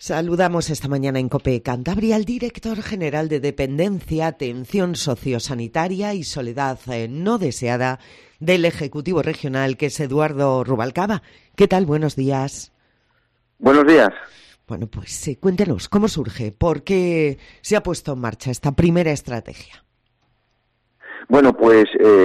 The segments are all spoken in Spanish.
Saludamos esta mañana en COPE Cantabria al director general de Dependencia, Atención Sociosanitaria y Soledad No Deseada del Ejecutivo Regional, que es Eduardo Rubalcaba. ¿Qué tal? Buenos días. Buenos días. Bueno, pues cuéntenos, ¿cómo surge? ¿Por qué se ha puesto en marcha esta primera estrategia? Bueno, pues,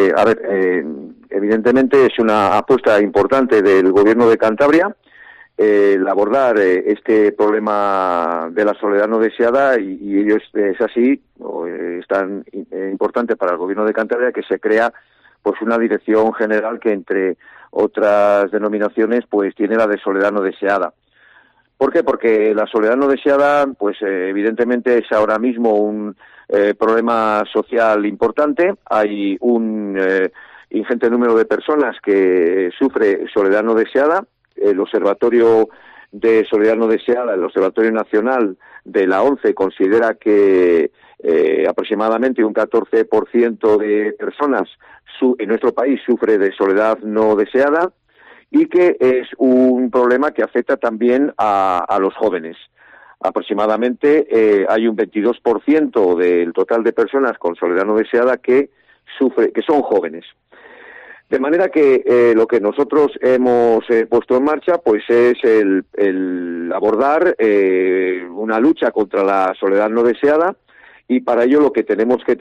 evidentemente es una apuesta importante del Gobierno de Cantabria el abordar este problema de la soledad no deseada y ello es así, es tan importante para el Gobierno de Cantabria que se crea pues una dirección general que entre otras denominaciones pues tiene la de soledad no deseada. ¿Por qué? Porque la soledad no deseada pues evidentemente es ahora mismo un problema social importante. Hay un ingente número de personas que sufre soledad no deseada. El Observatorio de Soledad No Deseada, el Observatorio Nacional de la ONCE, considera que aproximadamente un 14% de personas en nuestro país sufre de soledad no deseada y que es un problema que afecta también a los jóvenes. Aproximadamente hay un 22% del total de personas con soledad no deseada que son jóvenes. De manera que lo que nosotros hemos puesto en marcha pues es el abordar una lucha contra la soledad no deseada, y para ello lo primero que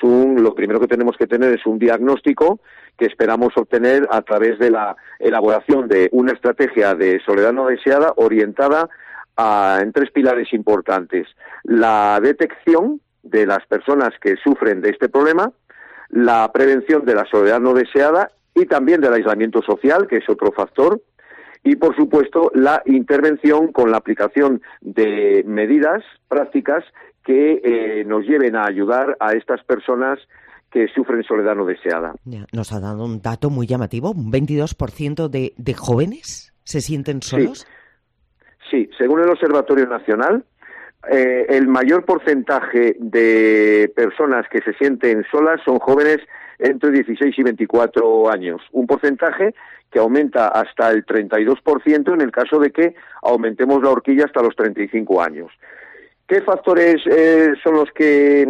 tenemos que tener es un diagnóstico que esperamos obtener a través de la elaboración de una estrategia de soledad no deseada orientada en tres pilares importantes: la detección de las personas que sufren de este problema, la prevención de la soledad no deseada y también del aislamiento social, que es otro factor, y por supuesto la intervención con la aplicación de medidas prácticas que nos lleven a ayudar a estas personas que sufren soledad no deseada. Nos ha dado un dato muy llamativo, un 22% de jóvenes se sienten solos. Sí, según el Observatorio Nacional, el mayor porcentaje de personas que se sienten solas son jóvenes entre 16 y 24 años, un porcentaje que aumenta hasta el 32% en el caso de que aumentemos la horquilla hasta los 35 años. ¿Qué factores son los que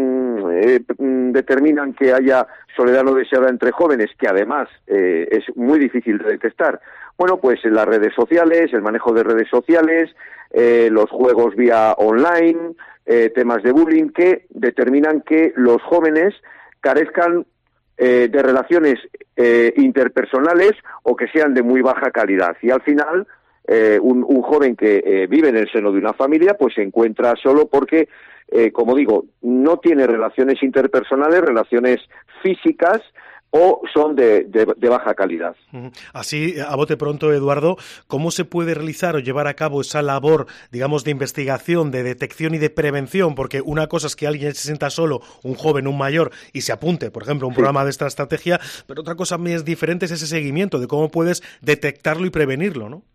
determinan que haya soledad no deseada entre jóvenes, que además es muy difícil de detectar? Bueno, pues las redes sociales, el manejo de redes sociales, los juegos vía online, temas de bullying, que determinan que los jóvenes carezcan de relaciones interpersonales o que sean de muy baja calidad. Y al final, un joven que vive en el seno de una familia, pues se encuentra solo porque, como digo, no tiene relaciones interpersonales, relaciones físicas, o son de baja calidad. Así, a bote pronto, Eduardo, ¿cómo se puede realizar o llevar a cabo esa labor, digamos, de investigación, de detección y de prevención? Porque una cosa es que alguien se sienta solo, un joven, un mayor, y se apunte, por ejemplo, a un programa de esta estrategia, pero otra cosa más diferente es ese seguimiento, de cómo puedes detectarlo y prevenirlo, ¿no?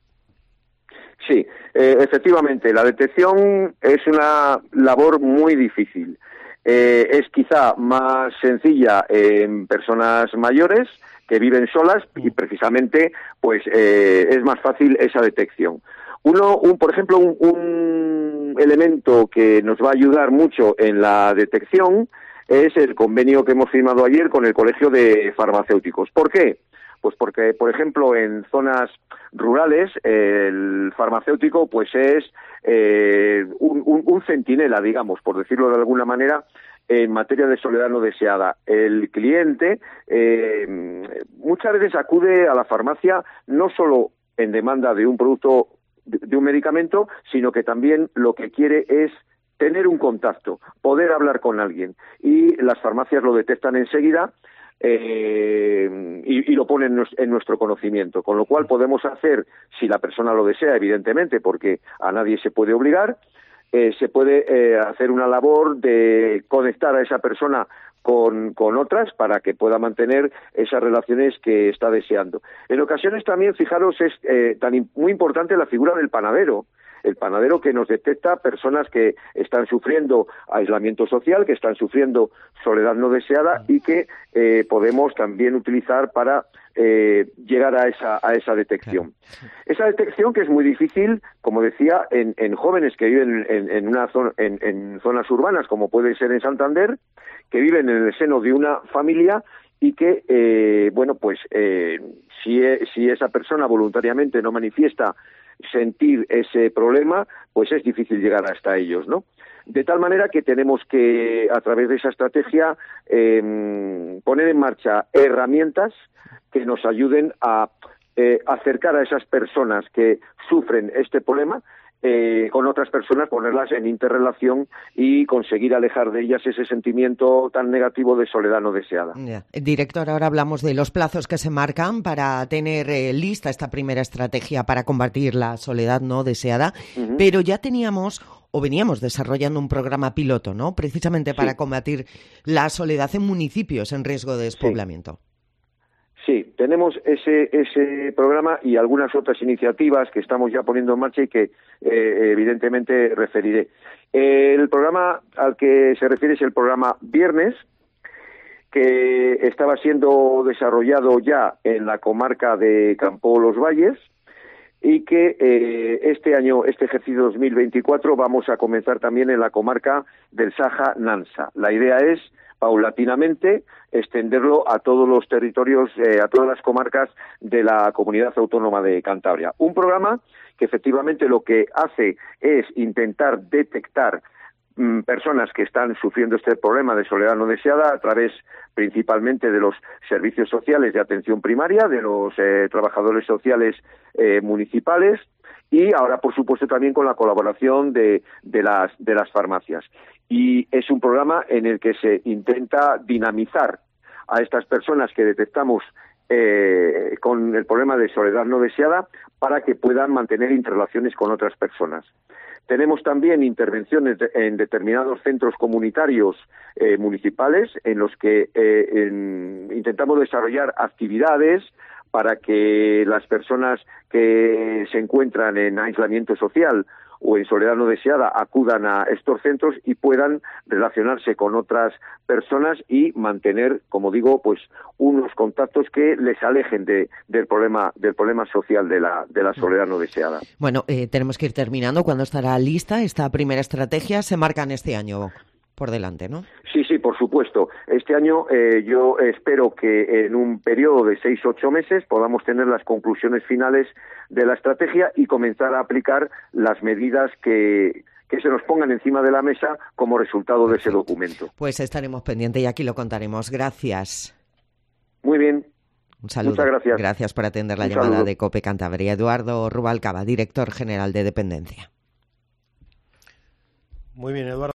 Sí, efectivamente, la detección es una labor muy difícil. Es quizá más sencilla en personas mayores que viven solas y precisamente pues es más fácil esa detección. Por ejemplo, un elemento que nos va a ayudar mucho en la detección es el convenio que hemos firmado ayer con el Colegio de Farmacéuticos. ¿Por qué? Pues porque, por ejemplo, en zonas rurales el farmacéutico pues es un centinela, digamos, por decirlo de alguna manera, en materia de soledad no deseada. El cliente muchas veces acude a la farmacia no solo en demanda de un producto, de un medicamento, sino que también lo que quiere es tener un contacto, poder hablar con alguien. Y las farmacias lo detectan enseguida y lo ponen en nuestro conocimiento, con lo cual podemos hacer, si la persona lo desea, evidentemente, porque a nadie se puede obligar, se puede hacer una labor de conectar a esa persona con otras para que pueda mantener esas relaciones que está deseando. En ocasiones también, fijaros, es muy importante la figura del panadero. el panadero que nos detecta personas que están sufriendo aislamiento social, que están sufriendo soledad no deseada y que podemos también utilizar para llegar a esa detección. Esa detección que es muy difícil, como decía, en jóvenes que viven en zonas urbanas, como puede ser en Santander, que viven en el seno de una familia y que, si esa persona voluntariamente no manifiesta sentir ese problema, pues es difícil llegar hasta ellos, ¿no? De tal manera que tenemos que, a través de esa estrategia, poner en marcha herramientas que nos ayuden a acercar a esas personas que sufren este problema con otras personas, ponerlas en interrelación y conseguir alejar de ellas ese sentimiento tan negativo de soledad no deseada. Director, ahora hablamos de los plazos que se marcan para tener lista esta primera estrategia para combatir la soledad no deseada, pero ya teníamos o veníamos desarrollando un programa piloto, ¿no? Precisamente para combatir la soledad en municipios en riesgo de despoblamiento. Sí, tenemos ese programa y algunas otras iniciativas que estamos ya poniendo en marcha y que evidentemente referiré. El programa al que se refiere es el programa Viernes, que estaba siendo desarrollado ya en la comarca de Campo Los Valles y que este ejercicio 2024, vamos a comenzar también en la comarca del Saja-Nansa. La idea es paulatinamente extenderlo a todos los territorios, a todas las comarcas de la Comunidad Autónoma de Cantabria. Un programa que efectivamente lo que hace es intentar detectar personas que están sufriendo este problema de soledad no deseada a través principalmente de los servicios sociales de atención primaria, de los trabajadores sociales municipales y ahora, por supuesto, también con la colaboración de las farmacias. Y es un programa en el que se intenta dinamizar a estas personas que detectamos con el problema de soledad no deseada para que puedan mantener interrelaciones con otras personas. Tenemos también intervenciones en determinados centros comunitarios municipales en los que intentamos desarrollar actividades para que las personas que se encuentran en aislamiento social o en soledad no deseada acudan a estos centros y puedan relacionarse con otras personas y mantener, como digo, pues unos contactos que les alejen del problema social de la soledad no deseada. Bueno, tenemos que ir terminando. ¿Cuándo estará lista esta primera estrategia? Se marcan este año por delante, ¿no? Sí, por supuesto. Este año yo espero que en un periodo de 6-8 meses podamos tener las conclusiones finales de la estrategia y comenzar a aplicar las medidas que se nos pongan encima de la mesa como resultado de ese documento. Pues estaremos pendientes y aquí lo contaremos. Gracias. Muy bien. Un saludo. Muchas gracias. Gracias por atender la llamada de COPE Cantabria. Eduardo Rubalcaba, director general de Dependencia. Muy bien, Eduardo.